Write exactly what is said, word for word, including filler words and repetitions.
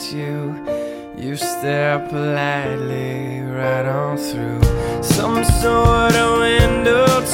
at you. You stare politely right on through some sort of window